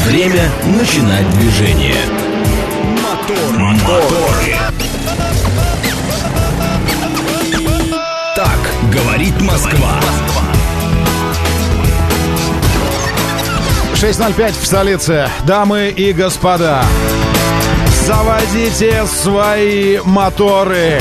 Время начинать движение. Моторы. Так говорит Москва. 6:05 в столице. Дамы и господа, заводите свои моторы.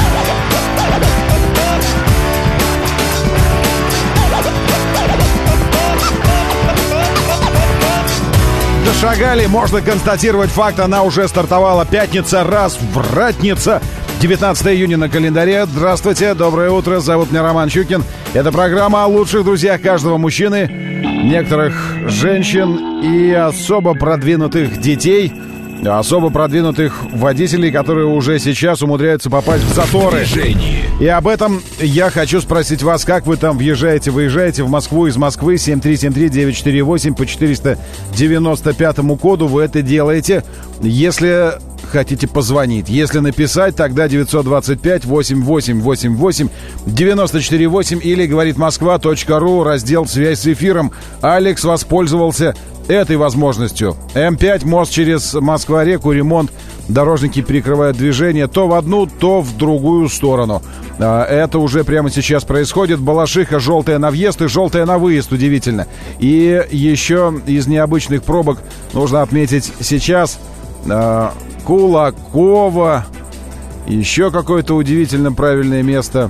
Дошагали, можно констатировать факт, она уже стартовала. Пятница, развратница. 19 июня на календаре. Здравствуйте, доброе утро, зовут меня Роман Щукин. Это программа о лучших друзьях каждого мужчины, некоторых женщин и особо продвинутых детей, особо продвинутых водителей, которые уже сейчас умудряются попасть в заторы. И об этом я хочу спросить вас, как вы там въезжаете, выезжаете в Москву из Москвы. 7373948 по 495 коду вы это делаете. Если хотите позвонить, если написать, тогда 925-8888-948 или говорит Москва.ру, раздел «Связь с эфиром». Алекс воспользовался этой возможностью. М5, мост через Москва-реку, ремонт. Дорожники перекрывают движение то в одну, то в другую сторону. Это уже прямо сейчас происходит. Балашиха, желтая на въезд и желтая на выезд, удивительно. И еще из необычных пробок нужно отметить сейчас Кулакова. Еще какое-то удивительно правильное место.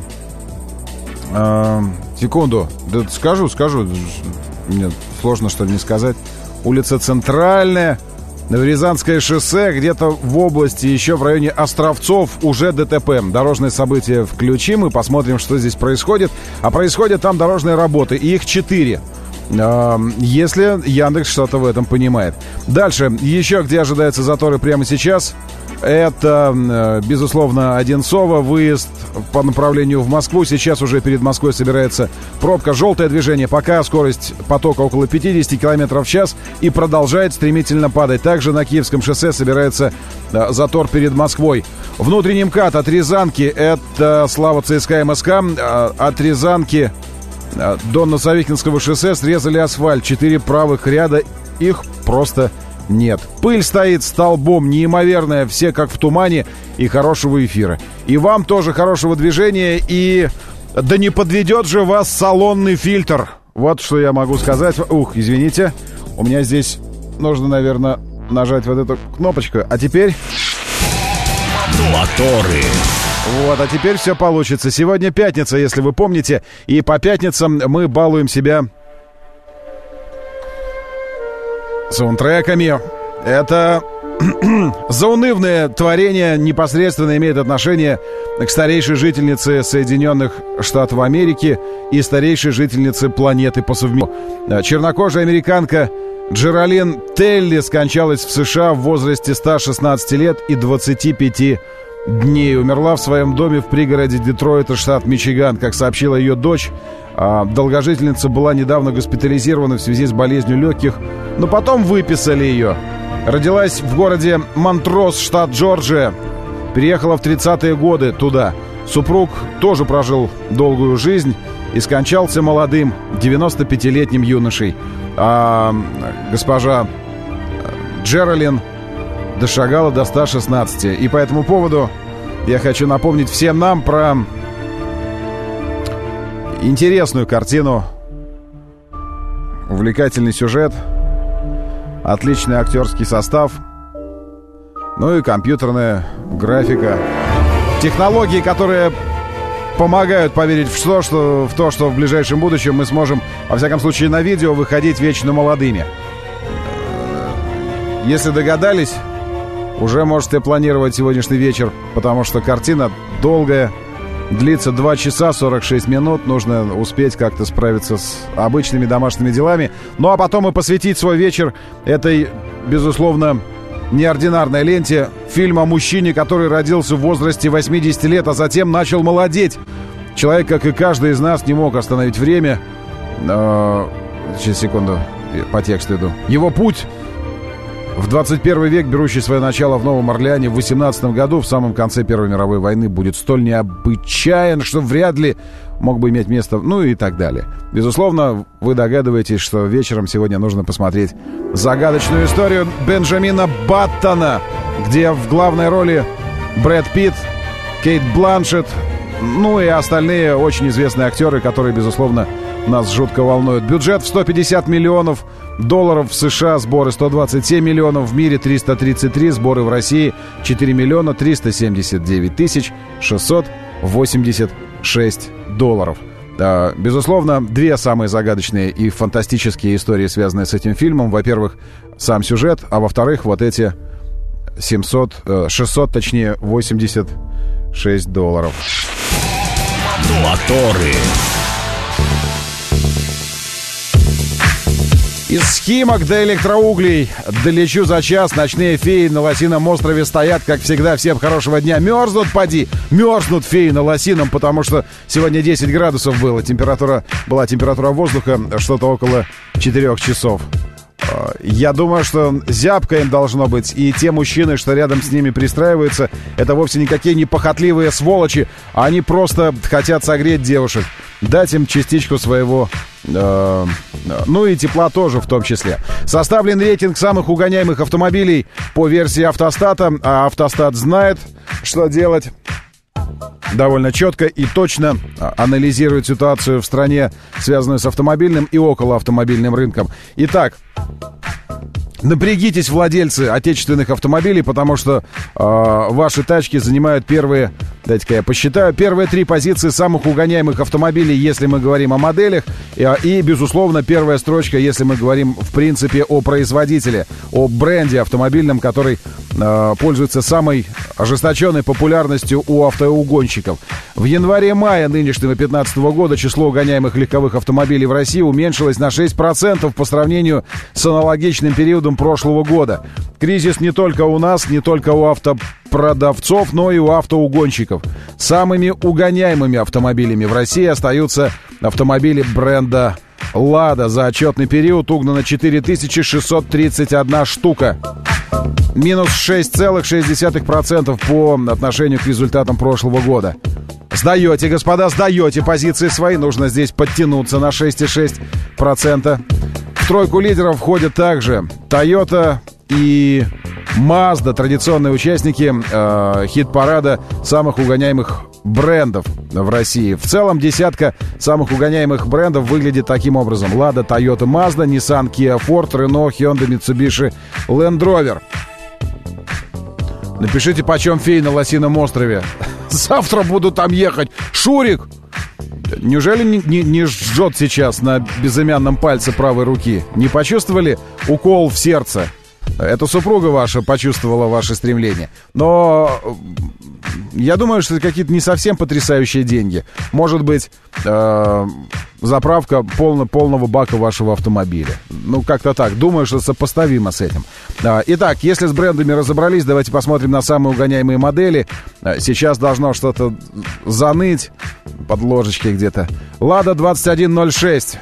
Секунду. Да скажу. Мне сложно, что ли, не сказать. Улица Центральная, Рязанское шоссе, где-то в области, еще в районе Островцов, уже ДТП. Дорожные события включим и посмотрим, что здесь происходит. А происходят там дорожные работы, и их 4. Если Яндекс что-то в этом понимает. Дальше, еще где ожидаются заторы прямо сейчас. Это, безусловно, Одинцово, выезд по направлению в Москву. Сейчас уже перед Москвой собирается пробка. Желтое движение, пока скорость потока около 50 км в час и продолжает стремительно падать. Также на Киевском шоссе собирается затор перед Москвой. Внутренний МКАД от Рязанки, это Слава ЦСКА МСК, от Рязанки до Носовикинского шоссе срезали асфальт. 4 правых ряда, их просто нет. Пыль стоит столбом, неимоверная, все как в тумане, и хорошего эфира. И вам тоже хорошего движения, и да не подведет же вас салонный фильтр. Вот что я могу сказать. Извините, у меня здесь нужно, наверное, нажать вот эту кнопочку. А теперь... Моторы. Вот, а теперь все получится. Сегодня пятница, если вы помните, и по пятницам мы балуем себя саундтреками. Это заунывное творение непосредственно имеет отношение к старейшей жительнице Соединенных Штатов Америки и старейшей жительнице планеты по совместительству. Чернокожая американка Джералин Телли скончалась в США в возрасте 116 лет и 25 дней. Умерла в своем доме в пригороде Детройта, штат Мичиган. Как сообщила ее дочь, долгожительница была недавно госпитализирована в связи с болезнью легких, но потом выписали ее. Родилась в городе Монтрос, штат Джорджия. Переехала в 30-е годы туда. Супруг тоже прожил долгую жизнь и скончался молодым, 95-летним юношей. А госпожа Джералин дошагала до 116. И по этому поводу я хочу напомнить всем нам про интересную картину, увлекательный сюжет, отличный актерский состав, ну и компьютерная графика, технологии, которые помогают поверить в то, что в ближайшем будущем мы сможем, во всяком случае на видео, выходить вечно молодыми. Если догадались, уже можете планировать сегодняшний вечер, потому что картина долгая, длится 2 часа 46 минут. Нужно успеть как-то справиться с обычными домашними делами. Ну а потом и посвятить свой вечер этой, безусловно, неординарной ленте. Фильм о мужчине, который родился в возрасте 80 лет, а затем начал молодеть. Человек, как и каждый из нас, не мог остановить время. Сейчас, секунду, по тексту иду. Его путь в 21 век, берущий свое начало в Новом Орлеане в 18 году, в самом конце Первой мировой войны, будет столь необычайен, что вряд ли мог бы иметь место, ну и так далее. Безусловно, вы догадываетесь, что вечером сегодня нужно посмотреть загадочную историю Бенджамина Баттона, где в главной роли Брэд Питт, Кейт Бланшетт, ну и остальные очень известные актеры, которые, безусловно, нас жутко волнуют. Бюджет в $150 миллионов в США, сборы 127 миллионов, в мире 333, сборы в России 4 миллиона 379 тысяч 686 долларов. Безусловно, две самые загадочные и фантастические истории, связанные с этим фильмом. Во-первых, сам сюжет, а во-вторых, вот эти 86 долларов. Моторы. Из Химок до электроуглей долечу за час. Ночные феи на Лосином острове стоят, как всегда. Всем хорошего дня. Мерзнут, поди. Мерзнут феи на Лосином, потому что сегодня 10 градусов было. Была температура воздуха что-то около 4 часов. Я думаю, что зябко им должно быть. И те мужчины, что рядом с ними пристраиваются, это вовсе никакие не похотливые сволочи. Они просто хотят согреть девушек, дать им частичку своего, ну и тепла тоже в том числе. Составлен рейтинг самых угоняемых автомобилей по версии Автостата. А Автостат знает, что делать. Довольно четко и точно анализирует ситуацию в стране, связанную с автомобильным и околоавтомобильным рынком. Итак, напрягитесь, владельцы отечественных автомобилей, потому что ваши тачки занимают первые, дайте-ка я посчитаю, первые 3 позиции самых угоняемых автомобилей, если мы говорим о моделях, и, безусловно, первая строчка, если мы говорим, в принципе, о производителе, о бренде автомобильном, который пользуется самой ожесточенной популярностью у автоугонщиков. В январе-мае нынешнего 2015 года число угоняемых легковых автомобилей в России уменьшилось на 6% по сравнению с аналогичным периодом прошлого года. Кризис не только у нас, не только у автопродавцов, но и у автоугонщиков. Самыми угоняемыми автомобилями в России остаются автомобили бренда «Лада». За отчетный период угнано 4631 штука. Минус 6,6% по отношению к результатам прошлого года. Сдаете, господа, сдаете позиции свои. Нужно здесь подтянуться на 6,6%. В тройку лидеров входят также Toyota и Mazda, традиционные участники хит-парада самых угоняемых брендов в России. В целом десятка самых угоняемых брендов выглядит таким образом: Lada, Toyota, Mazda, Nissan, Kia, Ford, Renault, Hyundai, Mitsubishi, Land Rover. Напишите, почем феи на Лосином острове. Завтра буду там ехать. Шурик! Неужели не жжет сейчас на безымянном пальце правой руки? Не почувствовали укол в сердце? Это супруга ваша почувствовала ваше стремление. Но я думаю, что это какие-то не совсем потрясающие деньги. Может быть, заправка полного бака вашего автомобиля. Ну, как-то так. Думаю, что сопоставимо с этим. Итак, если с брендами разобрались, давайте посмотрим на самые угоняемые модели. Сейчас должно что-то заныть под ложечкой где-то. Lada 2106.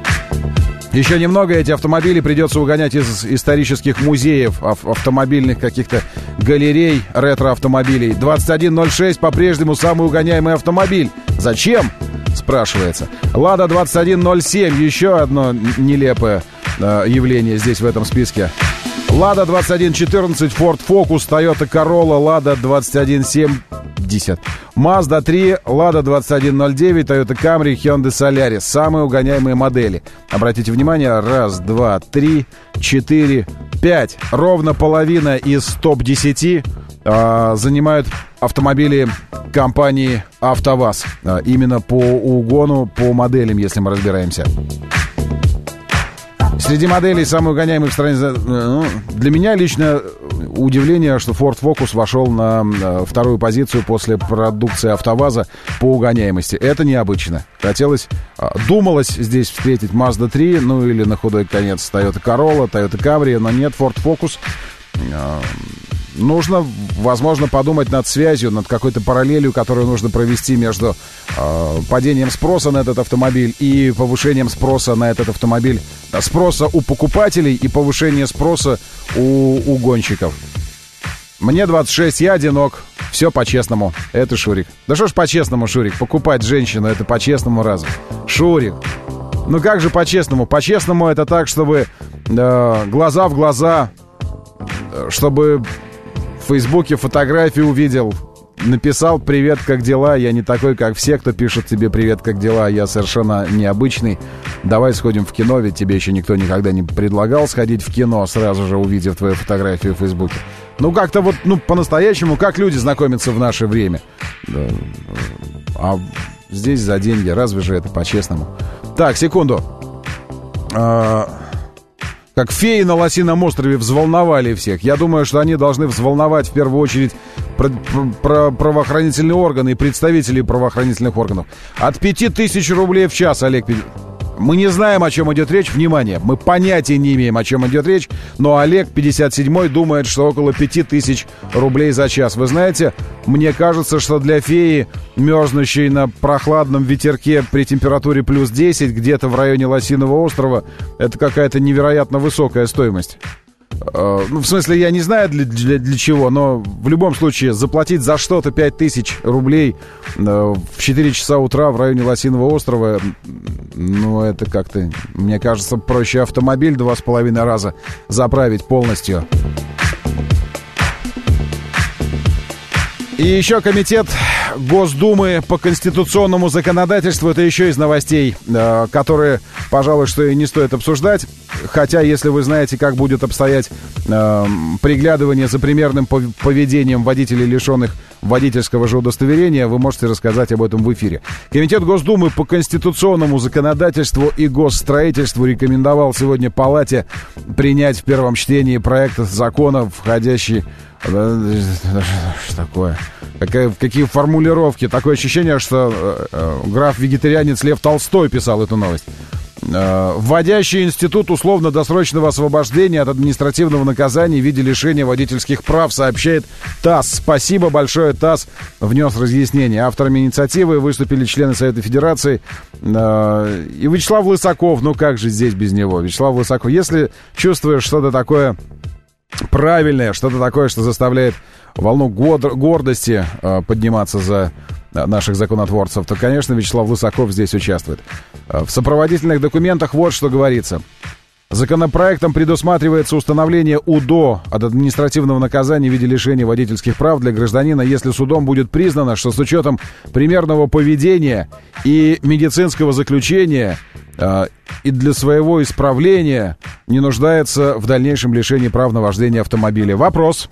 Еще немного эти автомобили придется угонять из исторических музеев, автомобильных каких-то галерей ретро-автомобилей. 2106 по-прежнему самый угоняемый автомобиль. Зачем? Спрашивается. Lada 2107, еще одно нелепое явление здесь в этом списке. Lada 2114, Ford Focus, Toyota Corolla, Lada 2170, Mazda 3, Lada 2109, Toyota Camry, Hyundai Solaris. Самые угоняемые модели. Обратите внимание, 1, 2, 3, 4, 5. Ровно половина из топ-10 занимают автомобили компании АвтоВАЗ. Именно по угону, по моделям, если мы разбираемся. Среди моделей самых угоняемых в стране, для меня лично удивление, что Ford Focus вошел на вторую позицию после продукции АвтоВАЗа по угоняемости. Это необычно. Думалось здесь встретить Mazda 3, ну или на худой конец Toyota Corolla, Toyota Camry, но нет, Ford Focus. нужно, возможно, подумать над связью, над какой-то параллелью, которую нужно провести между падением спроса на этот автомобиль и повышением спроса на этот автомобиль, спроса у покупателей и повышение спроса у гонщиков. Мне 26, я одинок, все по-честному. Это Шурик. Да что ж по-честному, Шурик, покупать женщину, это по-честному разве? Шурик, ну как же по-честному? По-честному это так, чтобы глаза в глаза, чтобы в Фейсбуке фотографии увидел, написал «Привет, как дела?» Я не такой, как все, кто пишет тебе «Привет, как дела?» Я совершенно необычный. Давай сходим в кино, ведь тебе еще никто никогда не предлагал сходить в кино, сразу же увидев твою фотографию в Фейсбуке. Ну, как-то вот, ну, по-настоящему, как люди знакомятся в наше время. Да. А здесь за деньги, разве же это по-честному? Так, секунду. Как феи на Лосином острове взволновали всех. Я думаю, что они должны взволновать в первую очередь правоохранительные органы и представителей правоохранительных органов. От 5000 рублей в час, Олег. Мы не знаем, о чем идет речь. Внимание, мы понятия не имеем, о чем идет речь. Но Олег, 57-й, думает, что около 5000 рублей за час. Вы знаете, мне кажется, что для феи, мерзнущей на прохладном ветерке при температуре плюс 10, где-то в районе Лосиного острова, это какая-то невероятно высокая стоимость. Ну, в смысле, я не знаю для чего, но в любом случае заплатить за что-то 5000 рублей в 4 часа утра в районе Лосиного острова, ну, это как-то, мне кажется, проще автомобиль 2,5 раза заправить полностью. И еще комитет Госдумы по конституционному законодательству. Это еще из новостей, которые, пожалуй, что и не стоит обсуждать. Хотя, если вы знаете, как будет обстоять приглядывание за примерным поведением водителей, лишенных водительского же удостоверения, вы можете рассказать об этом в эфире. Комитет Госдумы по конституционному законодательству и госстроительству рекомендовал сегодня Палате принять в первом чтении проект закона, входящий... Что такое? Какие формулировки? Такое ощущение, что граф-вегетарианец Лев Толстой писал эту новость. Вводящий институт условно-досрочного освобождения от административного наказания в виде лишения водительских прав, сообщает ТАСС. Спасибо большое, ТАСС внес разъяснение. Авторами инициативы выступили члены Совета Федерации и Вячеслав Лысаков. Ну как же здесь без него? Вячеслав Лысаков, если чувствуешь что-то такое правильное, что-то такое, что заставляет волну гордости подниматься за наших законотворцев, то, конечно, Вячеслав Лысаков здесь участвует. В сопроводительных документах вот что говорится. Законопроектом предусматривается установление УДО от административного наказания в виде лишения водительских прав для гражданина, если судом будет признано, что с учетом примерного поведения и медицинского заключения и для своего исправления не нуждается в дальнейшем лишении прав на вождение автомобиля. Вопрос.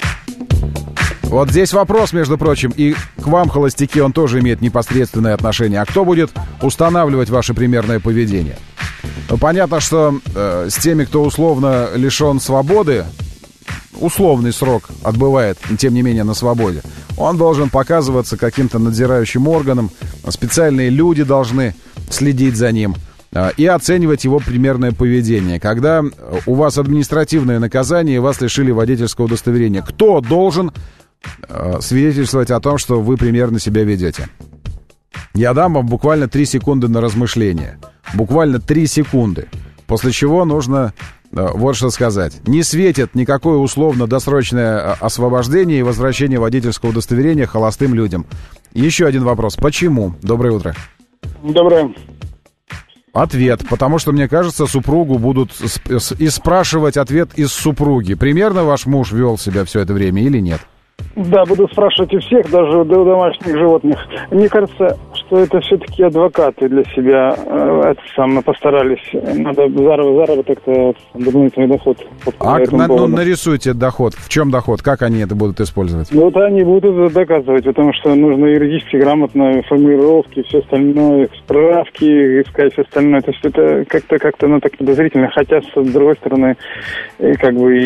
Вот здесь вопрос, между прочим, и к вам, холостяки, он тоже имеет непосредственное отношение. А кто будет устанавливать ваше примерное поведение? Ну, понятно, что с теми, кто условно лишен свободы, условный срок отбывает, тем не менее, на свободе, он должен показываться каким-то надзирающим органам, специальные люди должны следить за ним и оценивать его примерное поведение. Когда у вас административное наказание, вас лишили водительского удостоверения, кто должен свидетельствовать о том, что вы примерно себя ведете? Я дам вам буквально 3 секунды на размышление. Буквально 3 секунды. После чего нужно вот что сказать. Не светит никакое условно-досрочное освобождение и возвращение водительского удостоверения холостым людям. Еще один вопрос. Почему? Доброе утро. Доброе. Ответ. Потому что, мне кажется, супругу будут и спрашивать ответ из супруги. Примерно ваш муж вел себя все это время или нет? Да, буду спрашивать у всех, даже у домашних животных. Мне кажется, что это все-таки адвокаты для себя постарались. Надо заработок-то, дополнительный доход. Нарисуйте доход. В чем доход? Как они это будут использовать? Ну, вот они будут доказывать, потому что нужно юридически грамотно формулировки, все остальное, справки, искать все остальное. То есть это как-то так подозрительно. Хотя, с другой стороны, как бы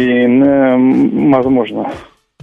и возможно.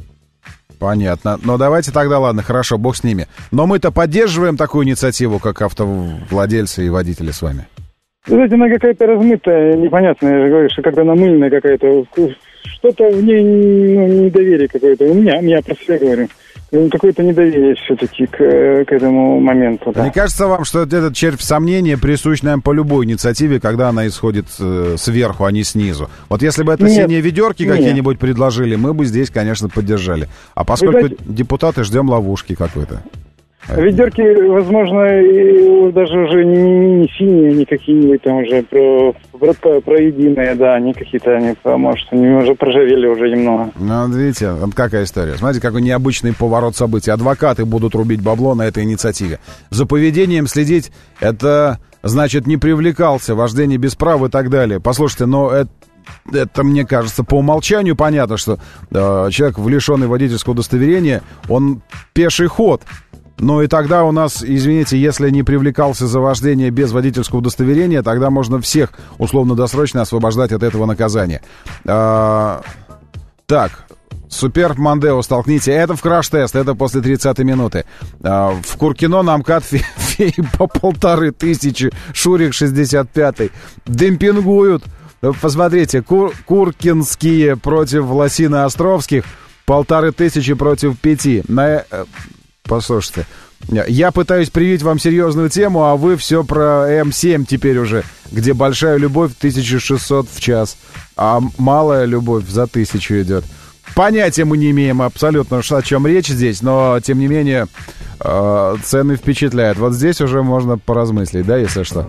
Понятно. Но давайте тогда, ладно, хорошо, бог с ними. Но мы-то поддерживаем такую инициативу, как автовладельцы и водители с вами. Знаете, она какая-то размытая, непонятная, я же говорю, что как-то намыленная какая-то. что-то в ней недоверие какое-то. У меня про себя говорю. Какое-то недоверие все-таки к этому моменту. Да. Не кажется вам, что этот червь сомнения присущ нам по любой инициативе, когда она исходит сверху, а не снизу? Вот если бы это синие ведерки какие-нибудь предложили, мы бы здесь, конечно, поддержали. А поскольку депутаты, ждем ловушки какой-то. Ведерки, возможно, даже уже не синие, не какие-нибудь там уже про единые, да, они какие-то, может, они уже проржавели уже немного. Ну, видите, вот какая история. Смотрите, какой необычный поворот событий. Адвокаты будут рубить бабло на этой инициативе. За поведением следить, это значит, не привлекался, вождение без прав и так далее. Послушайте, но это, мне кажется, по умолчанию понятно, что человек, лишенный водительского удостоверения, он пеший ход. Ну и тогда у нас, извините, если не привлекался за вождение без водительского удостоверения, тогда можно всех условно-досрочно освобождать от этого наказания. Так, Супер Мандео столкните. Это в краш-тест, это после 30-й минуты. В Куркино на МКАД феи по 1500, Шурик 65-й. Демпингуют. Посмотрите, Куркинские против Лосино-Островских, 1500 против 5. Послушайте, я пытаюсь привить вам серьезную тему, а вы все про М7 теперь уже, где большая любовь 1600 в час, а малая любовь за 1000 идет. Понятия мы не имеем абсолютно, о чем речь здесь, но, тем не менее, цены впечатляют. Вот здесь уже можно поразмыслить, да, если что.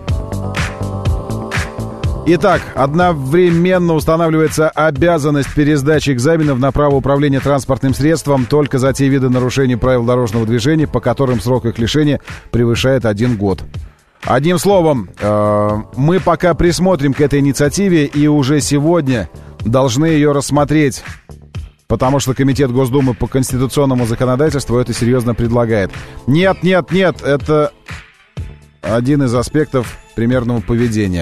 Итак, одновременно устанавливается обязанность пересдачи экзаменов на право управления транспортным средством только за те виды нарушений правил дорожного движения, по которым срок их лишения превышает 1 год. Одним словом, мы пока присмотрим к этой инициативе и уже сегодня должны ее рассмотреть, потому что Комитет Госдумы по конституционному законодательству это серьезно предлагает. Нет, это один из аспектов примерного поведения.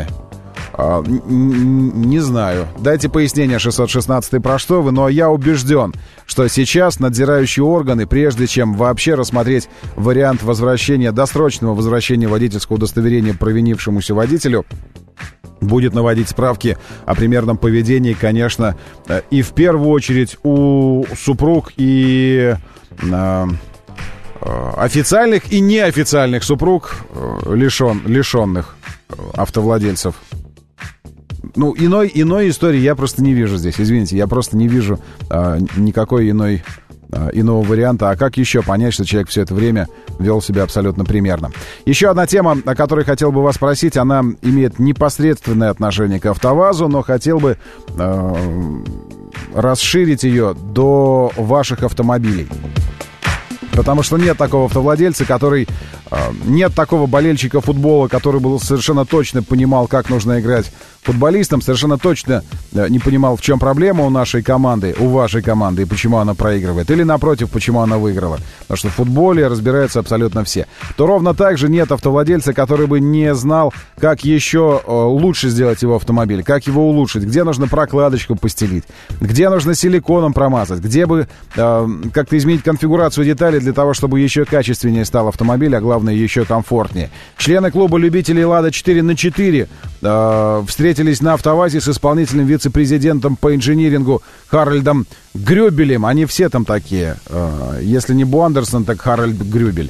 Не знаю. Дайте пояснение, 616-й, про что вы, но я убежден, что сейчас надзирающие органы, прежде чем вообще рассмотреть вариант возвращения, досрочного возвращения водительского удостоверения провинившемуся водителю, будет наводить справки о примерном поведении, конечно, и в первую очередь у супруг и официальных и неофициальных супруг лишенных автовладельцев. Ну, иной истории я просто не вижу здесь. Извините, я просто не вижу никакой иного варианта. А как еще понять, что человек все это время вел себя абсолютно примерно? Еще одна тема, о которой хотел бы вас спросить, она имеет непосредственное отношение к АвтоВАЗу, но хотел бы расширить ее до ваших автомобилей. Потому что нет такого автовладельца, нет такого болельщика футбола, который бы совершенно точно понимал, как нужно играть футболистам, совершенно точно не понимал, в чем проблема у нашей команды, у вашей команды, и почему она проигрывает. Или, напротив, почему она выиграла. Потому что в футболе разбираются абсолютно все. То ровно так же нет автовладельца, который бы не знал, как еще лучше сделать его автомобиль, как его улучшить, где нужно прокладочку постелить, где нужно силиконом промазать, где бы как-то изменить конфигурацию деталей для того, чтобы еще качественнее стал автомобиль, а главное, еще комфортнее. Члены клуба любителей «Лада 4х4» встретились на АвтоВАЗе с исполнительным вице-президентом по инжинирингу Харальдом Грюбелем. Они все там такие. Если не Бо Андерсон, так Харальд Грюбель.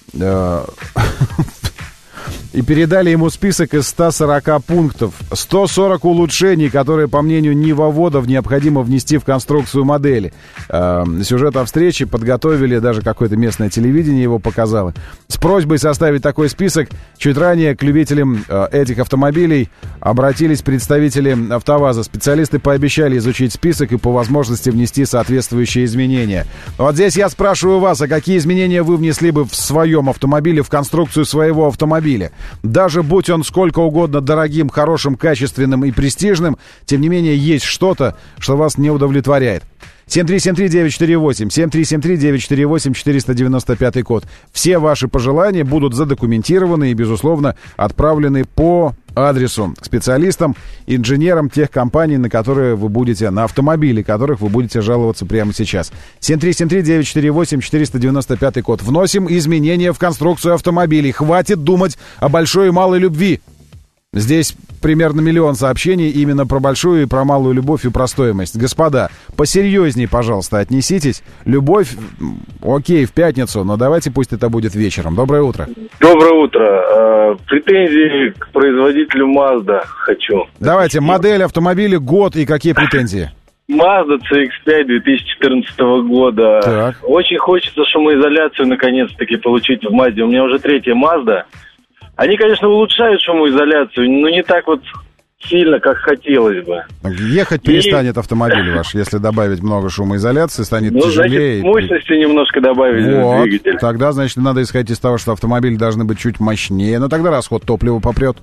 И передали ему список из 140 пунктов. 140 улучшений, которые, по мнению Нивоводов, необходимо внести в конструкцию модели. Сюжет о встрече подготовили, даже какое-то местное телевидение его показало. С просьбой составить такой список чуть ранее к любителям этих автомобилей обратились представители АвтоВАЗа. Специалисты пообещали изучить список и по возможности внести соответствующие изменения. Вот здесь я спрашиваю вас, а какие изменения вы внесли бы в своем автомобиле, в конструкцию своего автомобиля? Даже будь он сколько угодно дорогим, хорошим, качественным и престижным, тем не менее есть что-то, что вас не удовлетворяет. 7373948, 7373948, 495 код. Все ваши пожелания будут задокументированы и, безусловно, отправлены по адресу к специалистам, инженерам тех компаний, на которые вы будете, на автомобили, которых вы будете жаловаться прямо сейчас. 7373948, 495 код. Вносим изменения в конструкцию автомобилей. Хватит думать о большой и малой любви. Здесь примерно 1 миллион сообщений именно про большую и про малую любовь и про стоимость. Господа, посерьезнее, пожалуйста, отнеситесь. Любовь, окей, в пятницу, но давайте пусть это будет вечером. Доброе утро. Доброе утро. Претензии к производителю Mazda хочу. Давайте, модель автомобиля, год и какие претензии? Mazda CX-5 2014 года. Так. Очень хочется шумоизоляцию наконец-таки получить в Mazda. У меня уже 3-я Mazda. Они, конечно, улучшают шумоизоляцию, но не так вот сильно, как хотелось бы. Ехать перестанет автомобиль ваш, если добавить много шумоизоляции, станет тяжелее. Значит, мощности немножко добавить в двигатель. Тогда, значит, надо исходить из того, что автомобили должны быть чуть мощнее, но тогда расход топлива попрет.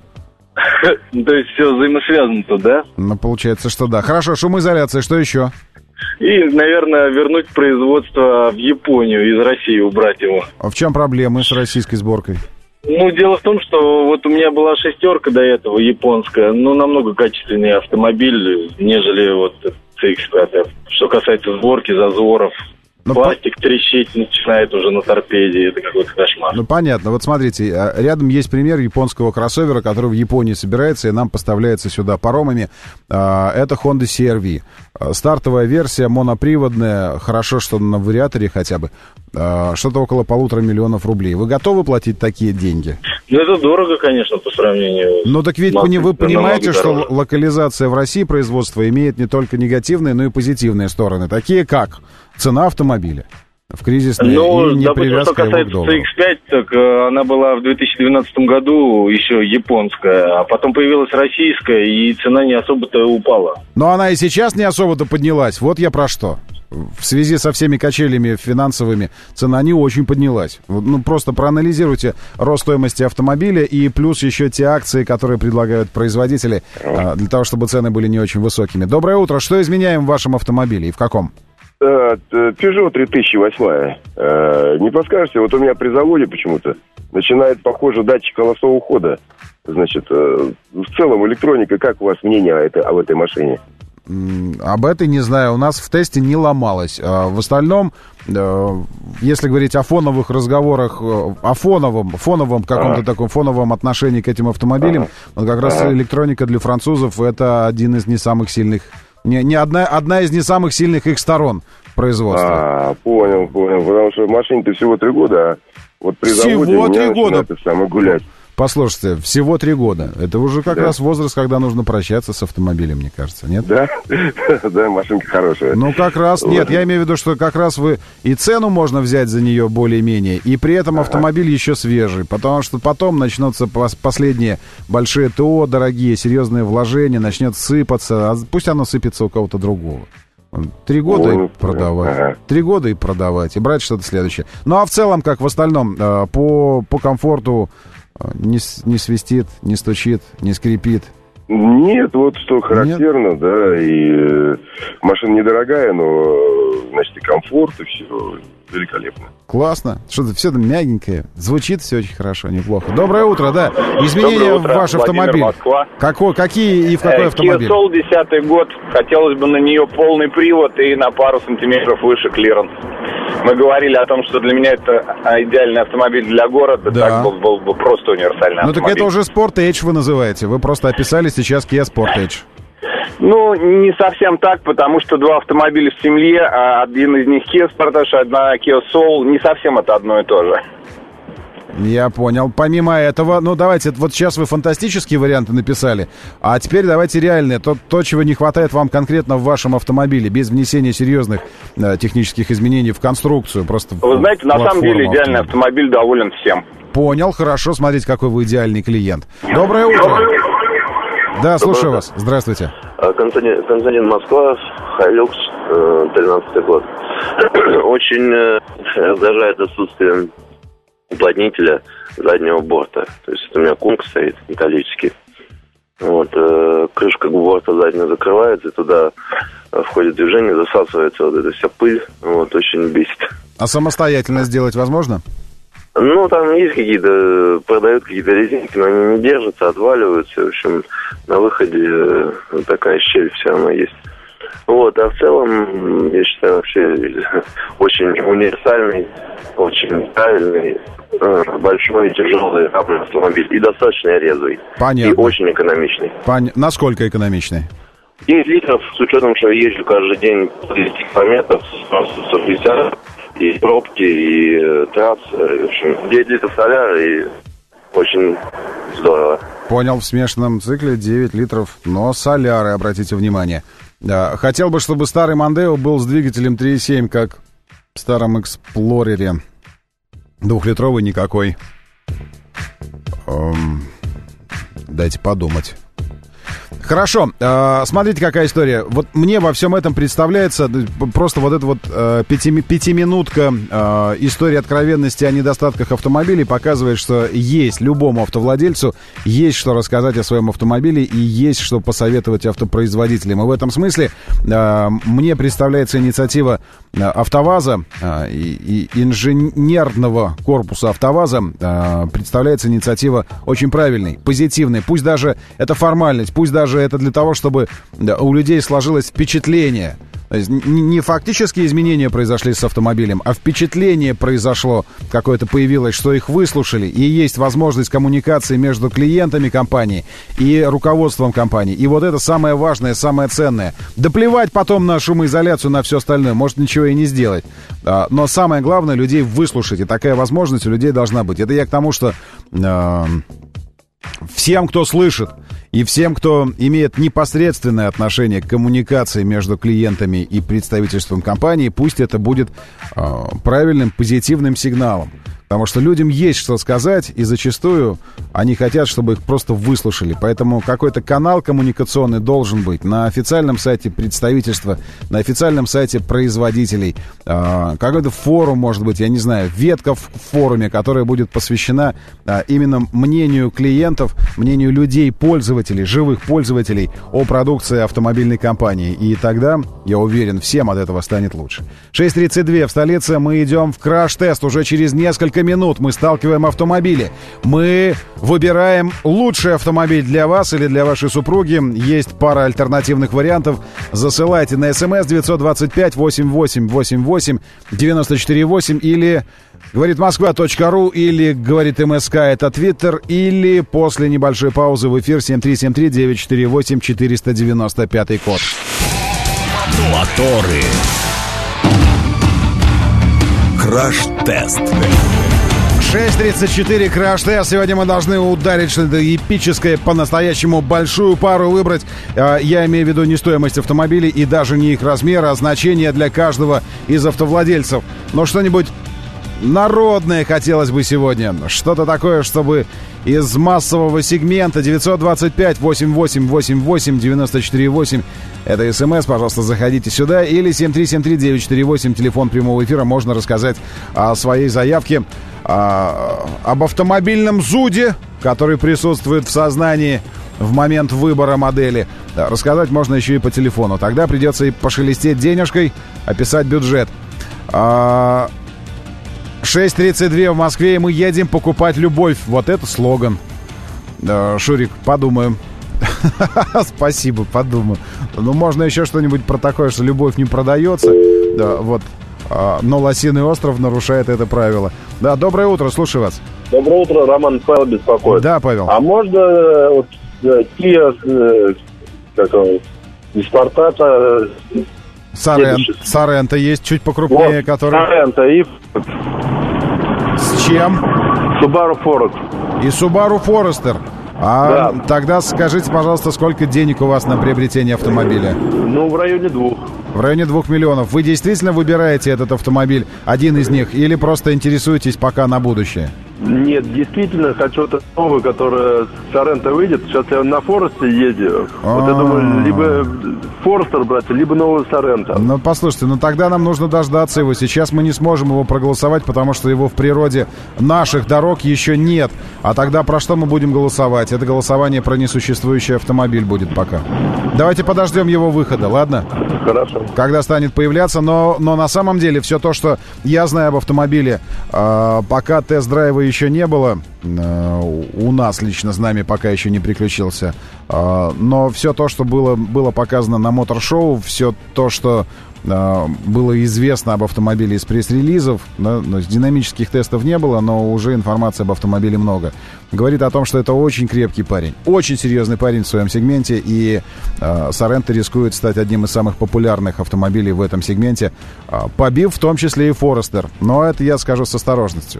То есть все взаимосвязано тут, да? Ну, получается, что да. Хорошо, шумоизоляция, что еще? И, наверное, вернуть производство в Японию, из России убрать его. А в чем проблемы с российской сборкой? Ну, дело в том, что вот у меня была 6-ка до этого, японская, но намного качественнее автомобиль, нежели вот CX-5. Что касается сборки, зазоров, пластик трещить начинает уже на торпеде, это какой-то кошмар. Ну, понятно. Вот смотрите, рядом есть пример японского кроссовера, который в Японии собирается и нам поставляется сюда паромами. Это Honda CR-V. Стартовая версия, моноприводная, хорошо, что на вариаторе хотя бы. Что-то около 1,5 миллиона рублей. Вы готовы платить такие деньги? Ну, это дорого, конечно, по сравнению. Ну, так ведь вы понимаете, что локализация в России производства имеет не только негативные, но и позитивные стороны. Такие как цена автомобиля в кризисные и непривязка его к доллару. Что касается CX-5, так она была в 2012 году еще японская, а потом появилась российская, и цена не особо-то упала. Но она и сейчас не особо-то поднялась. Вот я про что. В связи со всеми качелями финансовыми цена не очень поднялась. Ну, просто проанализируйте рост стоимости автомобиля и плюс еще те акции, которые предлагают производители, для того, чтобы цены были не очень высокими. Доброе утро. Что изменяем в вашем автомобиле и в каком? Peugeot 3008. Не подскажете, вот у меня при заводе почему-то начинает, похоже, датчик холостого хода. Значит, в целом электроника, как у вас мнение об этой машине? Об этой не знаю. У нас в тесте не ломалось. В остальном, если говорить о фоновых разговорах, о фоновом каком-то таком фоновом отношении к этим автомобилям, вот как раз электроника для французов — это один из не самых сильных, одна из не самых сильных их сторон производства. Понял. Потому что машине-то всего 3 года, а вот при заводе всего 3 года гулять. Послушайте, всего 3 года. Это уже как раз возраст, когда нужно прощаться с автомобилем, мне кажется, нет? Да, да, машинка хорошая. Ну, как раз, нет, я имею в виду, что как раз вы и цену можно взять за нее более-менее, и при этом автомобиль еще свежий, потому что потом начнутся последние большие ТО, дорогие, серьезные вложения, начнет сыпаться, а пусть оно сыпется у кого-то другого. 3 года и продавать. 3 года и продавать, и брать что-то следующее. Ну, а в целом, как в остальном, по комфорту не свистит, не стучит, не скрипит? Нет, вот что характерно, нет? Да, и машина недорогая, но, значит, и комфорт, и все великолепно. Классно. Что-то все там мягенькое. Звучит все очень хорошо, неплохо. Доброе утро, да. Изменения в ваш автомобиль. Какие и в какой автомобиль? Kia Soul 10-й год. Хотелось бы на нее полный привод и на пару сантиметров выше клиренс. Мы говорили о том, что для меня это идеальный автомобиль для города. Да. Так был бы просто универсальный автомобиль. Ну так это уже Sportage вы называете. Вы просто описали сейчас Kia Sportage. Ну, не совсем так, потому что 2 автомобиля в семье, а один из них Kia Sportage, одна Kia Soul, не совсем это одно и то же. Я понял. Помимо этого, ну давайте, вот сейчас вы фантастические варианты написали, а теперь давайте реальные, то, чего не хватает вам конкретно в вашем автомобиле, без внесения серьезных технических изменений в конструкцию. Просто вы знаете, на самом деле идеальный автомобиль доволен всем. Понял, хорошо, смотрите, какой вы идеальный клиент. Доброе утро. Да, слушаю вас. Здравствуйте. Константин, Москва, Хайлюкс, 13-й год. Очень раздражает отсутствие уплотнителя заднего борта. То есть это у меня кунг стоит металлический. Вот, крышка борта задняя закрывается, и туда входит движение, засасывается вот эта вся пыль. Вот, очень бесит. А самостоятельно сделать возможно? Ну, там есть какие-то, продают какие-то резинки, но они не держатся, отваливаются. В общем, на выходе такая щель все равно есть. Вот, а в целом, я считаю, вообще очень универсальный, очень правильный, большой, тяжелый автомобиль и достаточно резвый. Понятно. И очень экономичный. Насколько экономичный? 9 литров, с учетом, что я езжу каждый день 30 километров, 150, и пробки, и трассы. В общем, 9 литров соляра, и очень здорово. Понял, в смешанном цикле 9 литров, но соляры, обратите внимание. Да, хотел бы, чтобы старый Мондео был с двигателем 3.7, как в старом Эксплорере. Двухлитровый никакой. Дайте подумать. Хорошо, смотрите, какая история. Вот мне во всем этом представляется просто вот эта вот пятиминутка истории откровенности о недостатках автомобилей показывает, что есть любому автовладельцу, есть что рассказать о своем автомобиле и есть что посоветовать автопроизводителям. И в этом смысле мне представляется инициатива АвтоВАЗа и инженерного корпуса АвтоВАЗа, представляется инициатива очень правильной, позитивной. Пусть даже это формальность, пусть даже это для того, чтобы у людей сложилось впечатление. То есть не фактические изменения произошли с автомобилем, а впечатление произошло какое-то, появилось, что их выслушали, и есть возможность коммуникации между клиентами компании и руководством компании. И вот это самое важное, самое ценное. Да плевать потом на шумоизоляцию, на все остальное, может ничего и не сделать. Но самое главное, людей выслушать, и такая возможность у людей должна быть. Это я к тому, что всем, кто слышит, и всем, кто имеет непосредственное отношение к коммуникации между клиентами и представительством компании, пусть это будет правильным, позитивным сигналом. Потому что людям есть что сказать, и зачастую они хотят, чтобы их просто выслушали. Поэтому какой-то канал коммуникационный должен быть на официальном сайте представительства, на официальном сайте производителей. Какой-то форум, может быть, я не знаю, ветка в форуме, которая будет посвящена именно мнению клиентов, мнению людей, пользователей, живых пользователей о продукции автомобильной компании. И тогда, я уверен, всем от этого станет лучше. 6:32 в столице. Мы идем в краш-тест. Уже через несколько минут мы сталкиваем автомобили. Мы выбираем лучший автомобиль для вас или для вашей супруги. Есть пара альтернативных вариантов. Засылайте на СМС 925-8888-94-8 или говоритмосква.ру или говорит МСК, это Твиттер, или после небольшой паузы в эфир 7373948-495 код. Моторы. Краш-тест. 6:34, краш-тест. Сегодня мы должны ударить что-то эпическое, по-настоящему большую пару выбрать. Я имею в виду не стоимость автомобилей и даже не их размер, а значение для каждого из автовладельцев. Но что-нибудь народное хотелось бы сегодня. Что-то такое, чтобы из массового сегмента. 925-8888-94-8. Это СМС, пожалуйста, заходите сюда. Или 7373948, телефон прямого эфира. Можно рассказать о своей заявке, об автомобильном зуде, который присутствует в сознании в момент выбора модели. Да, рассказать можно еще и по телефону. Тогда придется и пошелестеть денежкой, описать бюджет. 6:32 в Москве, и мы едем покупать любовь. Вот это слоган. Шурик, подумаем. Спасибо, подумаю. Ну, можно еще что-нибудь про такое, что любовь не продается. Да, вот. Но Лосиный остров нарушает это правило. Да, доброе утро, слушаю вас. Доброе утро, Роман, Павел беспокоит. Да, Павел. А можно вот Kia, Спартата... Соренто есть чуть покрупнее, вот, который... Соренто и... С чем? Subaru Forester. И Subaru Forester. Да. Тогда скажите, пожалуйста, сколько денег у вас на приобретение автомобиля? Ну, в районе 2. В районе 2 миллионов. Вы действительно выбираете этот автомобиль, один из них, или просто интересуетесь пока на будущее? Нет, действительно, хочу это новый, который Соренто выйдет. Сейчас я на Форесте езжу. Вот я думаю, либо Форестер брать, либо новый Соренто. Ну, послушайте, тогда нам нужно дождаться его. Сейчас мы не сможем его проголосовать, потому что его в природе наших дорог еще нет. А тогда про что мы будем голосовать? Это голосование про несуществующий автомобиль будет пока. Давайте подождем его выхода, ладно? Хорошо. Когда станет появляться, но на самом деле все то, что я знаю об автомобиле, пока тест-драйва еще еще не было. У нас лично с нами пока еще не приключился. Но все то, что было показано на мотор-шоу, все то, что было известно об автомобиле из пресс-релизов, да, динамических тестов не было, но уже информации об автомобиле много. Говорит о том, что это очень крепкий парень, очень серьезный парень в своем сегменте, и Sorento рискует стать одним из самых популярных автомобилей в этом сегменте, побив в том числе и Forester. Но это я скажу с осторожностью.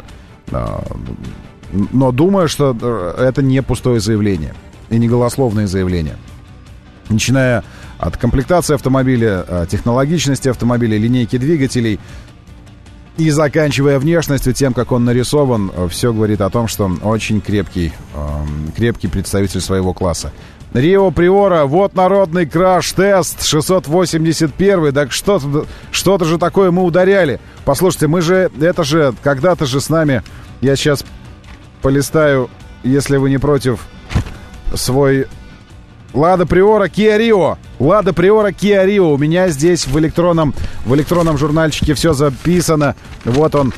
Но думаю, что это не пустое заявление и не голословное заявление. Начиная от комплектации автомобиля, технологичности автомобиля, линейки двигателей и заканчивая внешностью, тем, как он нарисован, все говорит о том, что он очень крепкий представитель своего класса. Рио Приора, вот народный краш-тест 681. Так что-то же такое мы ударяли. Послушайте, это же когда-то же с нами, я сейчас полистаю, если вы не против, свой Лада Приора Kia Rio. Лада Приора Kia Rio. У меня здесь в электронном журнальчике все записано. Вот он.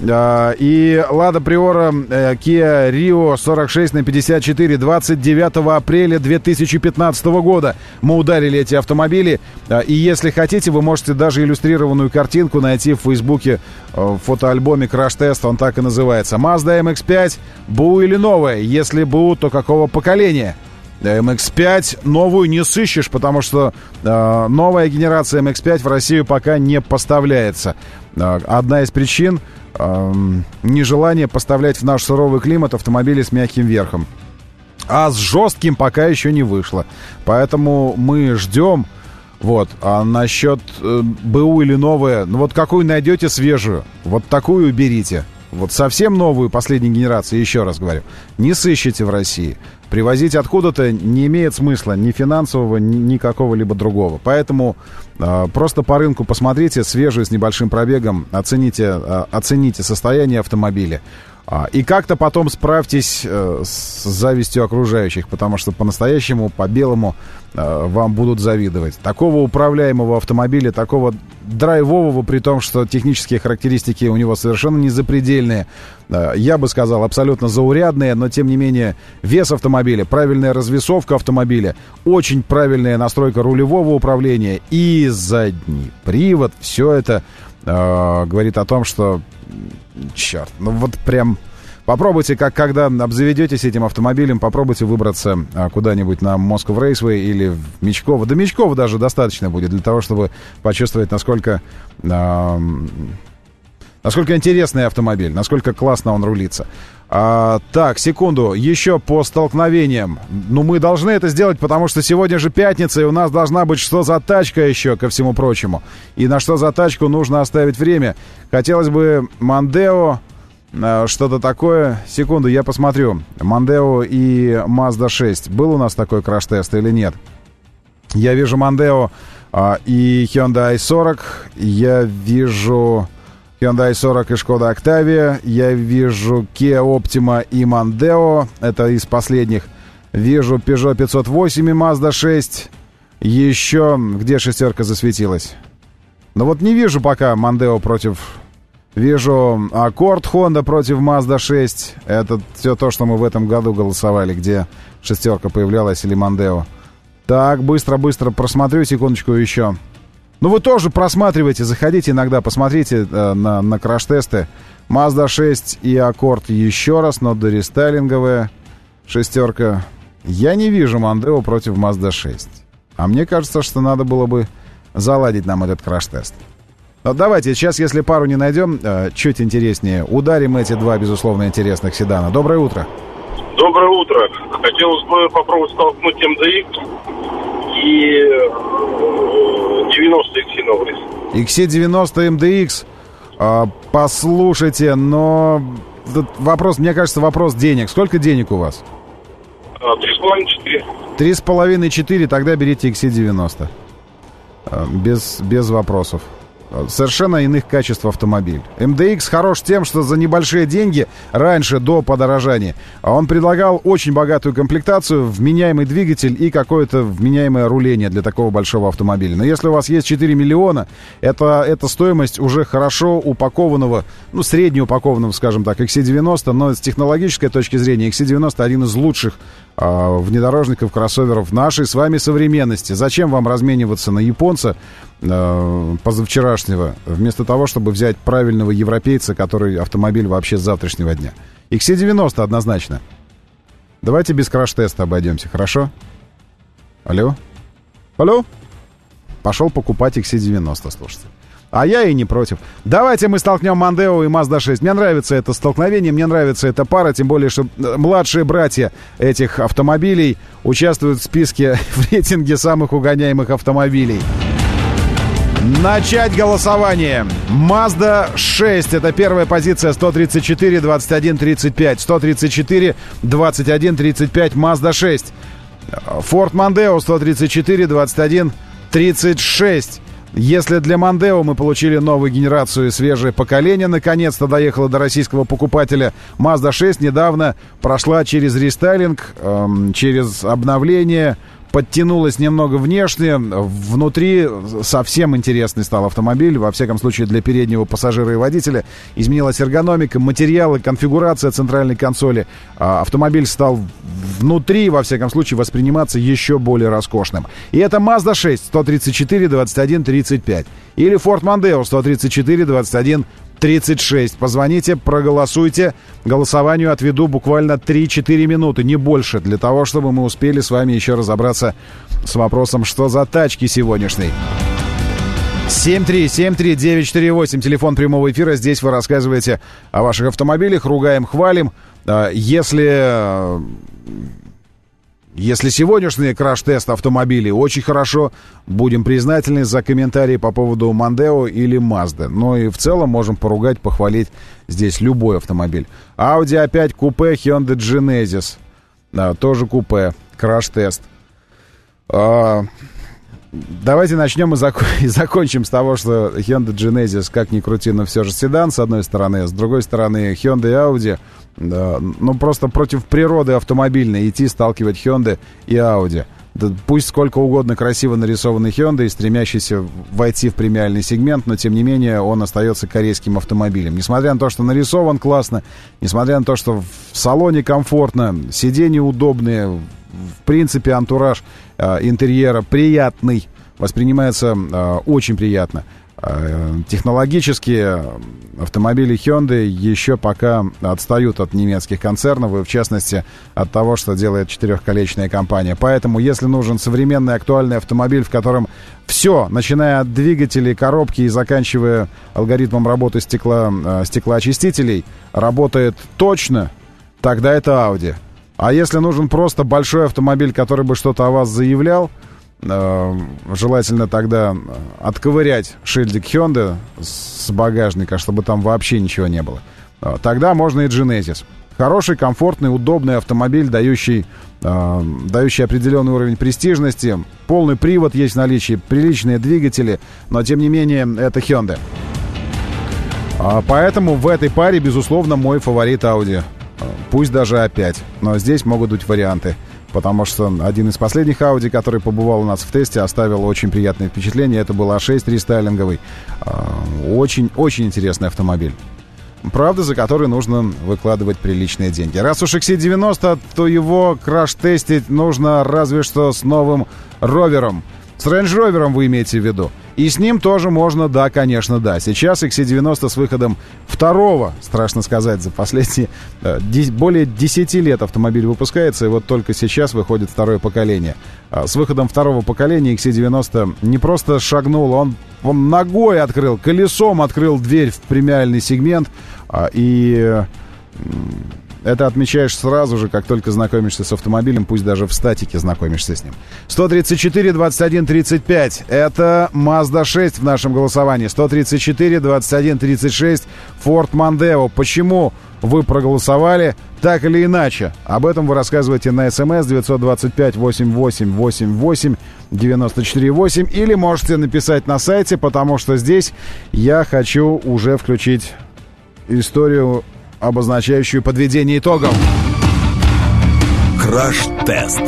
И Лада Приора Kia Rio 46/54 29 апреля 2015 года мы ударили эти автомобили. И если хотите, вы можете даже иллюстрированную картинку найти в Фейсбуке в фотоальбоме Crash Test. Он так и называется. Mazda MX-5, БУ или новая? Если БУ, то какого поколения? MX-5 новую не сыщешь, потому что новая генерация MX-5 в Россию пока не поставляется. Одна из причин нежелание поставлять в наш суровый климат автомобили с мягким верхом. А с жестким пока еще не вышло. Поэтому мы ждем. Вот. А насчет БУ или новая, ну вот какую найдете свежую, вот такую берите. Вот совсем новую последней генерации, еще раз говорю, не сыщите в России. Привозить откуда-то не имеет смысла ни финансового, ни какого-либо другого. Поэтому просто по рынку посмотрите, свежую, с небольшим пробегом, оцените состояние автомобиля. И как-то потом справьтесь с завистью окружающих, потому что по-настоящему, по-белому вам будут завидовать. Такого управляемого автомобиля, такого драйвового, при том, что технические характеристики у него совершенно не запредельные, я бы сказал, абсолютно заурядные, но тем не менее вес автомобиля, правильная развесовка автомобиля, очень правильная настройка рулевого управления и задний привод, все это говорит о том, что черт, ну вот прям попробуйте, когда обзаведетесь этим автомобилем, попробуйте выбраться куда-нибудь на Moscow Raceway или в Мечково. До Мечкова даже достаточно будет для того, чтобы почувствовать, насколько интересный автомобиль, насколько классно он рулится. Так, секунду, еще по столкновениям. Ну, мы должны это сделать, потому что сегодня же пятница, и у нас должна быть что за тачка еще, ко всему прочему. И на что за тачку нужно оставить время. Хотелось бы Mondeo, что-то такое. Секунду, я посмотрю. Mondeo и Mazda 6. Был у нас такой краш-тест или нет? Я вижу Mondeo и Hyundai i40. Я вижу Hyundai i40 и Skoda Octavia. Я вижу Kia Optima и Mondeo. Это из последних. Вижу Peugeot 508 и Mazda 6. Еще где шестерка засветилась? Но вот не вижу пока Mondeo против... Вижу Accord Honda против Mazda 6. Это все то, что мы в этом году голосовали, где шестерка появлялась или Mondeo. Так, быстро просмотрю, секундочку еще. Ну вы тоже просматривайте, заходите иногда, посмотрите на краш-тесты. Mazda 6 и Accord еще раз, но дорестайлинговая шестерка. Я не вижу Mondeo против Mazda 6. А мне кажется, что надо было бы заладить нам этот краш-тест. Но давайте, сейчас, если пару не найдем, чуть интереснее, ударим эти два, безусловно, интересных седана. Доброе утро. Доброе утро. Хотелось бы попробовать столкнуть MDX и 90 XC90. XC90 MDX. Послушайте, но вопрос, мне кажется, вопрос денег. Сколько денег у вас? 3,5-4. 3,5-4, тогда берите XC90. Без вопросов. совершенно иных качеств автомобиль. MDX хорош тем, что за небольшие деньги, раньше, до подорожания, он предлагал очень богатую комплектацию, вменяемый двигатель и какое-то вменяемое руление для такого большого автомобиля. Но если у вас есть 4 миллиона, это стоимость уже хорошо упакованного, ну, среднеупакованного, скажем так, XC90, но с технологической точки зрения XC90 один из лучших внедорожников, кроссоверов нашей с вами современности. Зачем вам размениваться на японца позавчерашнего, вместо того, чтобы взять правильного европейца, который автомобиль вообще с завтрашнего дня? XC90 однозначно. Давайте без краш-теста обойдемся, хорошо? Алло? Алло? Пошел покупать XC90, слушайте. А я и не против. Давайте мы столкнем Mondeo и Mazda 6. Мне нравится это столкновение, мне нравится эта пара, тем более, что младшие братья этих автомобилей участвуют в списке, в рейтинге самых угоняемых автомобилей. Начать голосование. Mazda 6. Это первая позиция. 134, 21, 35. 134, 21, 35. Mazda 6. Ford Mondeo 134, 21, 36. Если для Mondeo мы получили новую генерацию и свежее поколение, наконец-то доехало до российского покупателя, Mazda 6 недавно прошла через рестайлинг, через обновление, подтянулась немного внешне, внутри совсем интересный стал автомобиль, во всяком случае для переднего пассажира и водителя. Изменилась эргономика, материалы, конфигурация центральной консоли. Автомобиль стал внутри, во всяком случае, восприниматься еще более роскошным. И это Mazda 6 134, 21, 35. Или Ford Mondeo 134, 21, 36. Позвоните, проголосуйте. Голосованию отведу буквально 3-4 минуты, не больше, для того, чтобы мы успели с вами еще разобраться с вопросом, что за тачки сегодняшние. 7373948, телефон прямого эфира. Здесь вы рассказываете о ваших автомобилях, ругаем, хвалим. Если сегодняшний краш-тест автомобилей очень хорошо, будем признательны за комментарии по поводу Mondeo или Mazda. Но и в целом можем поругать, похвалить здесь любой автомобиль. Audi A5 купе, Hyundai Genesis. Тоже купе, краш-тест. Давайте начнем и закончим с того, что Hyundai Genesis, как ни крути, но все же седан, с одной стороны. С другой стороны, Hyundai и Audi. Да, ну, просто против природы автомобильной идти, сталкивать Hyundai и Audi. Да, пусть сколько угодно красиво нарисованный Hyundai, стремящийся войти в премиальный сегмент, но, тем не менее, он остается корейским автомобилем. Несмотря на то, что нарисован классно, несмотря на то, что в салоне комфортно, сиденья удобные, в принципе, антураж интерьера приятный, воспринимается очень приятно. Технологически автомобили Hyundai еще пока отстают от немецких концернов, и в частности от того, что делает четырехколечная компания. Поэтому, если нужен современный актуальный автомобиль, в котором все, начиная от двигателей, коробки и заканчивая алгоритмом работы стеклоочистителей, работает точно, тогда это Audi. А если нужен просто большой автомобиль, который бы что-то о вас заявлял, желательно тогда отковырять шильдик Hyundai с багажника, чтобы там вообще ничего не было. Тогда можно и Genesis. Хороший, комфортный, удобный автомобиль, дающий определенный уровень престижности. Полный привод есть в наличии, приличные двигатели, но тем не менее это Hyundai. Поэтому в этой паре, безусловно, мой фаворит Audi. Пусть даже A5, но здесь могут быть варианты. Потому что один из последних Audi, который побывал у нас в тесте, оставил очень приятное впечатление. Это был A6 рестайлинговый. Очень интересный автомобиль. Правда, за который нужно выкладывать приличные деньги. Раз уж XC90, то его краш-тестить нужно разве что с новым ровером. С Range Rover'ом вы имеете в виду. И с ним тоже можно, да, конечно, да. Сейчас XC90 с выходом второго, страшно сказать, за последние более 10 лет автомобиль выпускается, и вот только сейчас выходит второе поколение. С выходом второго поколения XC90 не просто шагнул, он ногой открыл, колесом открыл дверь в премиальный сегмент, и Это отмечаешь сразу же, как только знакомишься с автомобилем, пусть даже в статике знакомишься с ним. 134 21 35. Это Mazda 6 в нашем голосовании. 134 21 36. Ford Mondeo. Почему вы проголосовали так или иначе? Об этом вы рассказываете на СМС 925 88 88 94 8 или можете написать на сайте, потому что здесь я хочу уже включить историю, обозначающую подведение итогов. Краш-тест.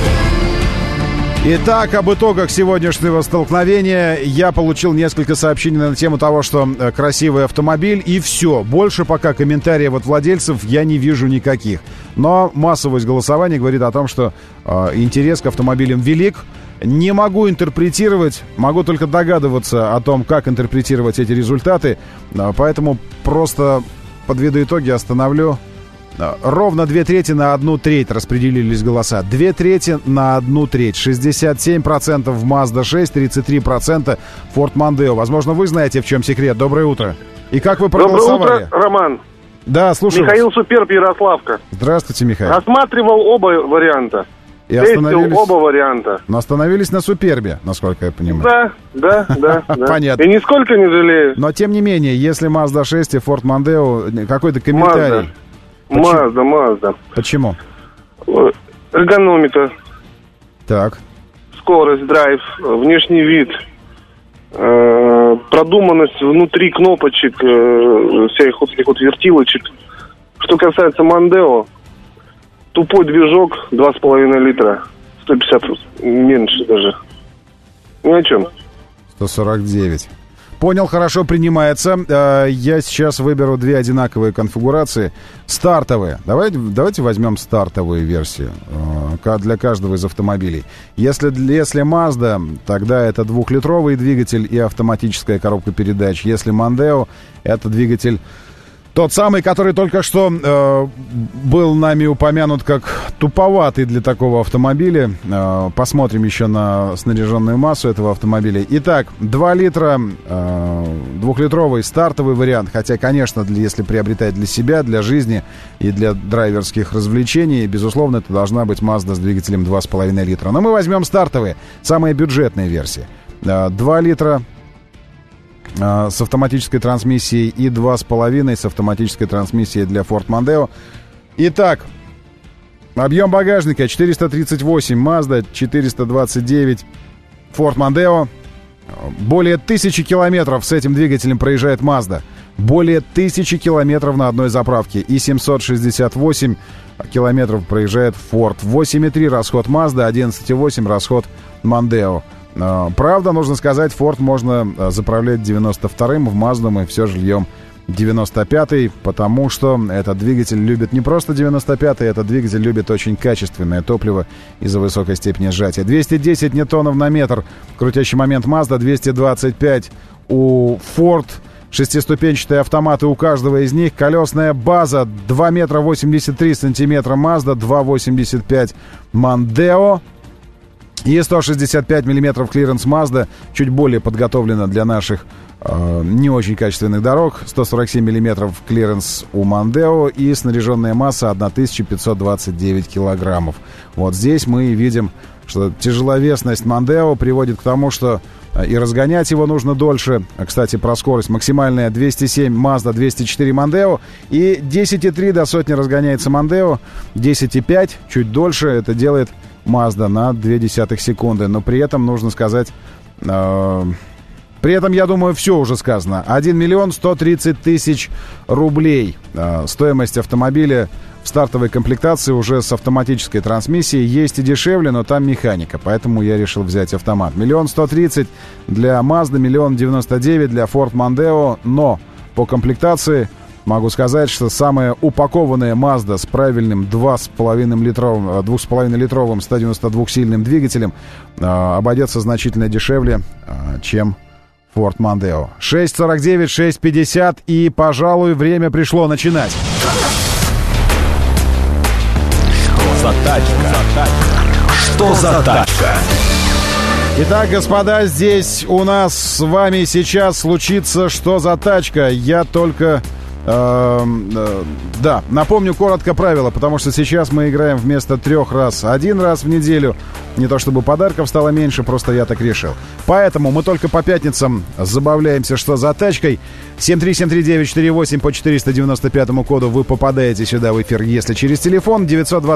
Итак, об итогах сегодняшнего столкновения я получил несколько сообщений на тему того, что красивый автомобиль, и все. Больше пока комментариев от владельцев я не вижу никаких. Но массовость голосования говорит о том, что интерес к автомобилям велик. Не могу интерпретировать, могу только догадываться о том, как интерпретировать эти результаты. Поэтому просто подведу итоги, остановлю. Ровно 2/3 на 1/3 распределились голоса. 2/3 на 1/3. 67% в Mazda 6, 33% Ford Mondeo. Возможно, вы знаете, в чем секрет. Доброе утро. И как вы проголосовали? Доброе утро, Роман. Да, слушаю. Михаил Суперб, Ярославка. Здравствуйте, Михаил. Рассматривал оба варианта. И остановились... оба варианта. Но остановились на Супербе, насколько я понимаю. Да. Понятно. И нисколько не жалею. Но, тем не менее, если Mazda 6 и Ford Mondeo, какой-то комментарий... Mazda. Почему? Эргономика. Так. Скорость, драйв, внешний вид, продуманность внутри кнопочек, всех вот этих вот вертилочек. Что касается Mondeo, тупой движок 2,5 литра, 150 меньше даже. Ни о чем. 149. Понял, хорошо, принимается. Я сейчас выберу две одинаковые конфигурации. Стартовые. Давайте возьмем стартовые версии для каждого из автомобилей. Если Mazda, тогда это 2-литровый двигатель и автоматическая коробка передач. Если Mondeo, это двигатель тот самый, который только что был нами упомянут как туповатый для такого автомобиля. Посмотрим еще на снаряженную массу этого автомобиля. Итак, 2 литра, 2-литровый стартовый вариант. Хотя, конечно, если приобретать для себя, для жизни и для драйверских развлечений, безусловно, это должна быть Mazda с двигателем 2,5 литра. Но мы возьмем стартовые, самые бюджетные версии. 2 литра с автоматической трансмиссией и 2,5 с автоматической трансмиссией для Ford Mondeo. Итак, объем багажника 438 Mazda, 429 Ford Mondeo. Более 1000 километров с этим двигателем проезжает Mazda. Более 1000 километров на одной заправке. И 768 километров проезжает Ford. 8,3 расход Mazda, 11,8 расход Mondeo. Правда, нужно сказать, Ford можно заправлять 92-м, в Mazda мы все же льем 95-й, потому что этот двигатель любит не просто 95-й, этот двигатель любит очень качественное топливо из-за высокой степени сжатия. 210 ньютонов на метр крутящий момент Mazda, 225 у Ford. Шестиступенчатые автоматы у каждого из них. Колесная база 2 метра 83 сантиметра Mazda, 2,85 Mondeo. И 165 миллиметров клиренс Mazda, чуть более подготовлена для наших не очень качественных дорог. 147 миллиметров клиренс у Mondeo и снаряженная масса 1529 килограммов. Вот здесь мы видим, что тяжеловесность Mondeo приводит к тому, что и разгонять его нужно дольше. Кстати, про скорость. Максимальная 207 Mazda, 204 Mondeo. И 10,3 до сотни разгоняется Mondeo. 10,5 чуть дольше. Это делает Mazda на 0,2 секунды. Но при этом нужно сказать... При этом, я думаю, все уже сказано. 1 миллион 130 тысяч рублей. Стоимость автомобиля в стартовой комплектации уже с автоматической трансмиссией. Есть и дешевле, но там механика. Поэтому я решил взять автомат. 1 130 000 для Mazda, 1 099 000 для Ford Mondeo. Но по комплектации могу сказать, что самая упакованная Mazda с правильным 2,5-литровым 192-сильным двигателем обойдется значительно дешевле, чем Ford Mondeo. 6.49, 6.50 и, пожалуй, время пришло начинать. Что за тачка? Что за тачка? Итак, господа, здесь у нас с вами сейчас случится «Что за тачка?». Я только Да, напомню коротко правила, потому что сейчас мы играем вместо 3 раз 1 раз в неделю. Не то чтобы подарков стало меньше, просто я так решил. Поэтому мы только по пятницам забавляемся, что за тачкой. 7373948 по 495 коду вы попадаете сюда в эфир, если через телефон.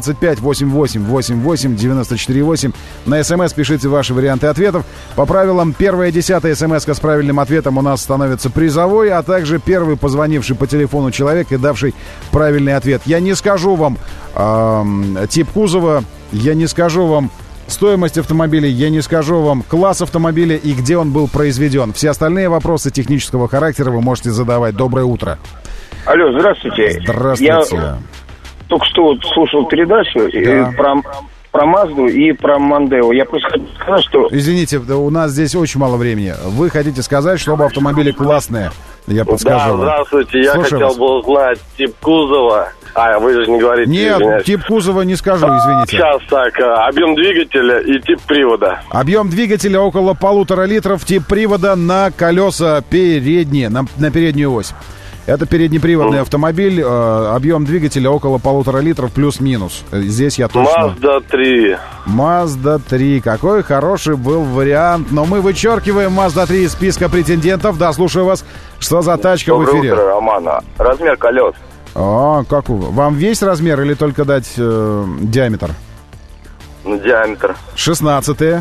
925-88-88-94-8. На СМС пишите ваши варианты ответов. По правилам, первая 10-я СМС-ка с правильным ответом у нас становится призовой, а также первый позвонивший по телефону человек и давший правильный ответ. Я не скажу вам тип кузова, я не скажу вам стоимость автомобиля, я не скажу вам класс автомобиля и где он был произведен. Все остальные вопросы технического характера вы можете задавать. Доброе утро. Алло, здравствуйте. Здравствуйте. Я только что вот слушал передачу про Мазду и про Мандео. Я просто хотел сказать, что... Извините, у нас здесь очень мало времени. Вы хотите сказать, чтобы автомобили классные? Я подскажу. Да, здравствуйте. Я Слушаю хотел вас. бы узнать тип кузова. Вы же не говорите. Нет, извиняюсь. тип кузова не скажу, извините. Сейчас так, объем двигателя и тип привода. Объем двигателя около 1,5 литров, тип привода на колеса передние, на переднюю ось. Это переднеприводный автомобиль, объем двигателя около 1,5 литров плюс-минус. Здесь я точно... Mazda 3. Mazda 3. Какой хороший был вариант. Но мы вычеркиваем Mazda 3 из списка претендентов. Да, слушаю вас. Что за тачка в эфире? Доброе утро, Роман. Размер колес. Как вам весь размер или только дать диаметр? Диаметр. 16-е.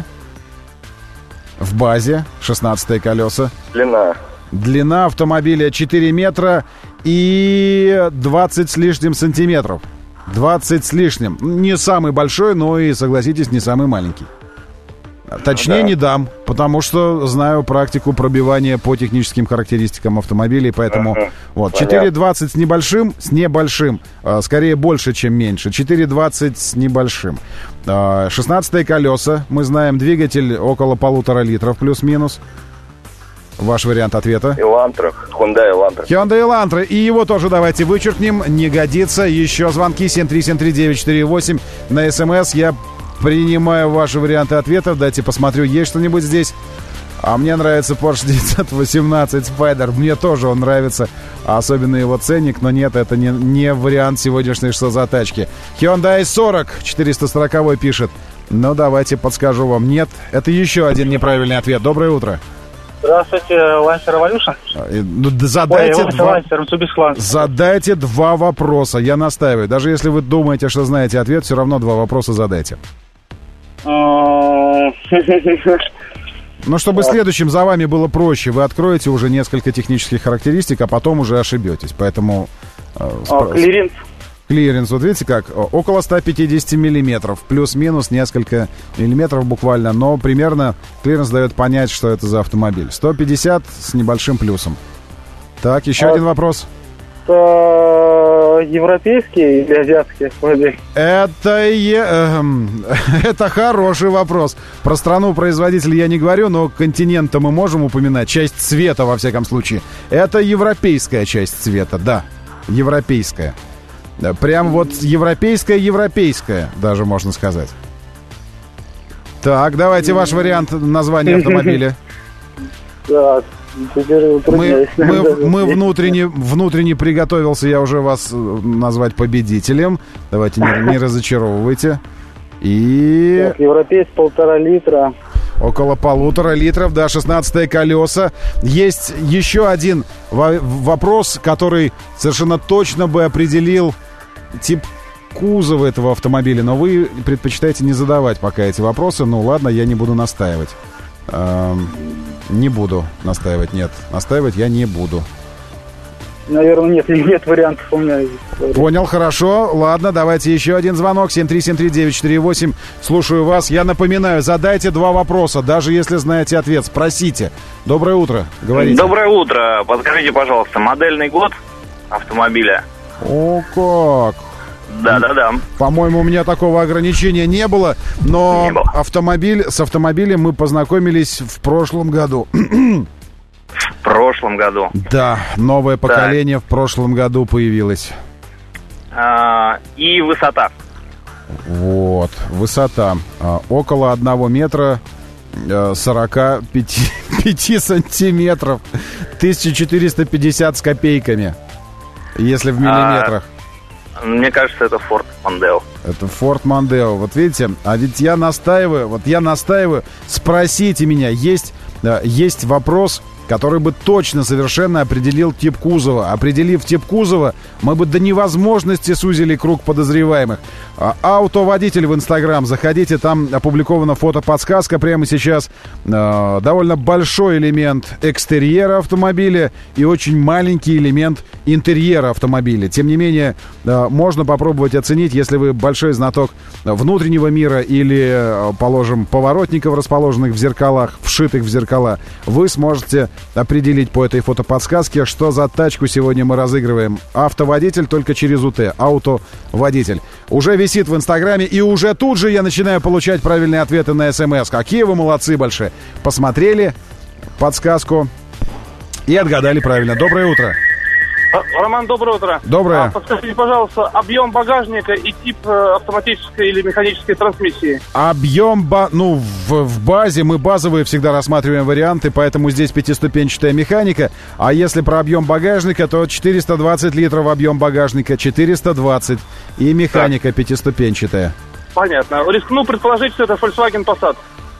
В базе 16-е колеса. Длина. Длина автомобиля 4 метра и 20 с лишним сантиметров. 20 с лишним. Не самый большой, но и, согласитесь, не самый маленький. Точнее, не дам, потому что знаю практику пробивания по техническим характеристикам автомобилей, поэтому вот 4,20 с небольшим, скорее больше, чем меньше. 4,20 с небольшим. 16-е колеса, мы знаем, двигатель около 1,5 литров плюс-минус. Ваш вариант ответа? Elantra, Hyundai Elantra. Hyundai Elantra. И его тоже давайте вычеркнем. Не годится. Еще звонки 7373948. На СМС я принимаю ваши варианты ответов. Дайте посмотрю, есть что-нибудь здесь. А мне нравится Porsche 918 Spider. Мне тоже он нравится. Особенно его ценник. Но нет, это не вариант сегодняшней «Что за тачки». Hyundai 40. 440 пишет. Ну, давайте подскажу вам. Нет, это еще один неправильный ответ. Доброе утро. Здравствуйте, Lancer Evolution. Задайте два вопроса, я настаиваю. Даже если вы думаете, что знаете ответ, все равно два вопроса задайте. Ну, чтобы следующим за вами было проще, вы откроете уже несколько технических характеристик, а потом уже ошибетесь. Поэтому... Клиренс. Клиренс, вот видите как, около 150 миллиметров, плюс-минус несколько миллиметров буквально, но примерно клиренс дает понять, что это за автомобиль. 150 с небольшим плюсом. Так, еще один вопрос. Это европейский или азиатский автомобиль? Это хороший вопрос. Про страну производителя я не говорю, но континент-то мы можем упоминать, часть цвета во всяком случае. Это европейская часть цвета, да, европейская. Прям вот европейская, даже можно сказать. Так, давайте ваш вариант названия автомобиля. Так, мы внутренне приготовился, я уже вас назвать победителем. Давайте не разочаровывайте. И... Так, европейский 1,5 литра. Около 1,5 литров, да, 16-е колеса. Есть еще один вопрос, который совершенно точно бы определил тип кузова этого автомобиля, но вы предпочитаете не задавать пока эти вопросы. Ну ладно, я не буду настаивать. Не буду настаивать, нет. Настаивать я не буду. Наверное, нет вариантов у меня. Понял, хорошо. Ладно, давайте еще один звонок. 7373948. Слушаю вас. Я напоминаю, задайте два вопроса. Даже если знаете ответ, спросите. Доброе утро. Говорите. Доброе утро. Подскажите, пожалуйста, модельный год автомобиля? О, как? Да. По-моему, у меня такого ограничения не было. Но с автомобилем мы познакомились в прошлом году. В прошлом году? Да, новое поколение в прошлом году появилось. И высота? Вот, высота. Около 1 метра 45 сантиметров. 1450 с копейками. Если в миллиметрах. Мне кажется, это Ford Mondeo. Это Ford Mondeo. Вот видите, а ведь я настаиваю, спросите меня, есть вопрос, который бы точно совершенно определил тип кузова. Определив тип кузова, мы бы до невозможности сузили круг подозреваемых. Автоводитель в Инстаграм. Заходите, там опубликована фотоподсказка прямо сейчас. Довольно большой элемент экстерьера автомобиля и очень маленький элемент интерьера автомобиля. Тем не менее, можно попробовать оценить, если вы большой знаток внутреннего мира или, положим, поворотников, расположенных в зеркалах, вшитых в зеркала, вы сможете определить по этой фотоподсказке, что за тачку сегодня мы разыгрываем. Автоводитель только через УТ. Автоводитель. Уже висит в Инстаграме, и уже тут же я начинаю получать правильные ответы на СМС. Какие вы молодцы большие. Посмотрели подсказку и отгадали правильно. Доброе утро. Роман, доброе утро. Доброе. Подскажите, пожалуйста, объем багажника и тип автоматической или механической трансмиссии. Объем, в базе мы базовые всегда рассматриваем варианты, поэтому здесь пятиступенчатая механика. А если про объем багажника, то 420 литров объем багажника, 420. И механика пятиступенчатая. Понятно. Рискну предположить, что это Volkswagen Passat.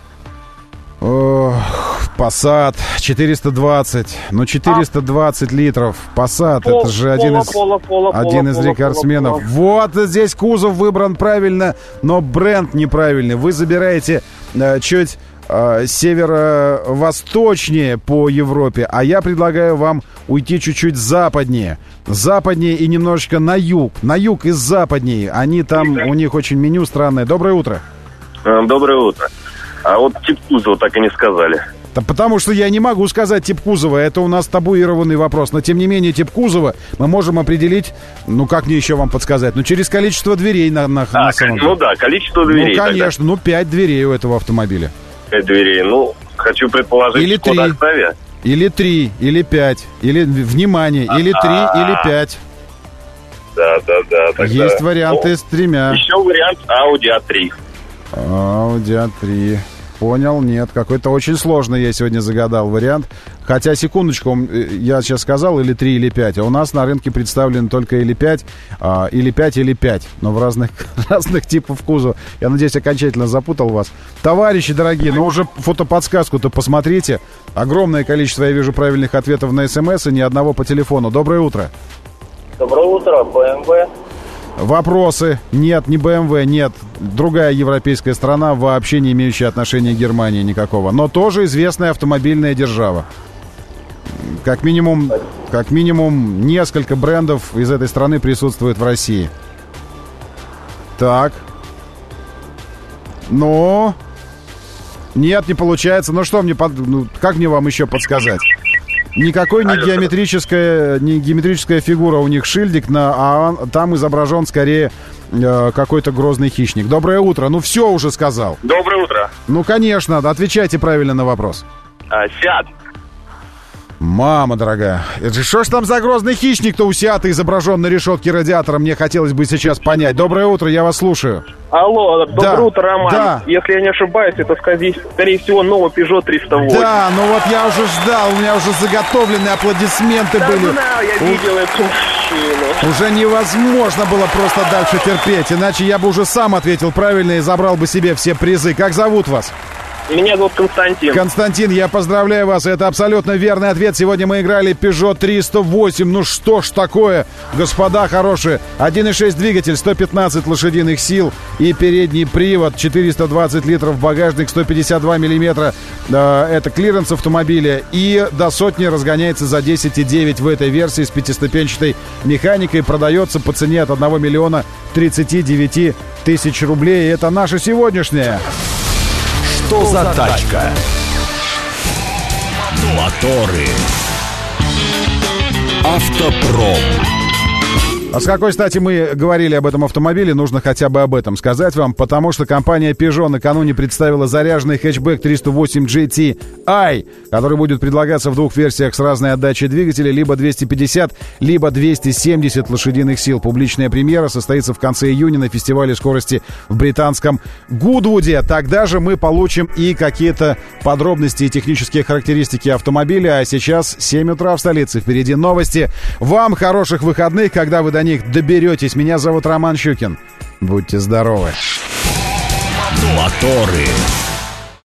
Passat 420. 420 литров. Passat, это же один из рекордсменов. Вот здесь кузов выбран правильно, но бренд неправильный. Вы забираете чуть северо-восточнее по Европе, а я предлагаю вам уйти чуть-чуть западнее. Западнее и немножечко на юг. На юг и западнее. Они там, у них очень меню странное. Доброе утро. Доброе утро. А вот тип кузова так и не сказали. Да потому что я не могу сказать тип кузова. Это у нас табуированный вопрос. Но, тем не менее, тип кузова мы можем определить, как мне еще вам подсказать? Через количество дверей на самом деле. Количество дверей. Конечно, 5 дверей у этого автомобиля. 5 дверей. Хочу предположить, или 3, или 3, или 5. Или, внимание, или 3, или 5. Да. Есть варианты с 3. Еще вариант Audi A3. Audi A3. Понял, нет. Какой-то очень сложный я сегодня загадал вариант. Хотя, секундочку, я сейчас сказал или 3, или 5. А у нас на рынке представлены только или 5, или 5, или 5. Но в разных типов кузова. Я надеюсь, окончательно запутал вас. Товарищи дорогие, уже фотоподсказку-то посмотрите. Огромное количество, я вижу, правильных ответов на СМС и ни одного по телефону. Доброе утро. Доброе утро, BMW. Вопросы? Нет, не BMW, нет. Другая европейская страна, вообще не имеющая отношения к Германии никакого. Но тоже известная автомобильная держава. Как минимум несколько брендов из этой страны присутствует в России. Так. Нет, не получается. Как мне вам еще подсказать? Никакой не геометрическая фигура у них шильдик, а там изображен скорее какой-то грозный хищник. Доброе утро. Все уже сказал. Доброе утро. Конечно, отвечайте правильно на вопрос. Сиат. Мама дорогая, это что ж там за грозный хищник-то у Сиата изображен на решетке радиатора? Мне хотелось бы сейчас понять. Доброе утро, я вас слушаю. Алло, доброе утро, Роман. Да. Если я не ошибаюсь, это, скорее всего, новый Peugeot 308. Да, я уже ждал, у меня уже заготовленные аплодисменты были. Да, я видел эту машину. Уже невозможно было просто дальше терпеть, иначе я бы уже сам ответил правильно и забрал бы себе все призы. Как зовут вас? Меня зовут Константин. Константин, я поздравляю вас. Это абсолютно верный ответ. Сегодня мы играли Peugeot 308. Что ж такое, господа хорошие. 1.6 двигатель, 115 лошадиных сил и передний привод, 420 литров багажник, 152 миллиметра. Это клиренс автомобиля. И до сотни разгоняется за 10,9 в этой версии с пятиступенчатой механикой. Продается по цене от 1 миллиона 39 тысяч рублей. Это наша сегодняшняя. Что за тачка? Моторы. Автопром. А с какой стати мы говорили об этом автомобиле, нужно хотя бы об этом сказать вам, потому что компания Peugeot накануне представила заряженный хэтчбэк 308 GTI, который будет предлагаться в двух версиях с разной отдачей двигателя, либо 250, либо 270 лошадиных сил. Публичная премьера состоится в конце июня на фестивале скорости в британском Гудвуде. Тогда же мы получим и какие-то подробности и технические характеристики автомобиля. А сейчас 7 утра в столице. Впереди новости. Вам хороших выходных, когда вы до них доберетесь. Меня зовут Роман Щукин. Будьте здоровы. Моторы.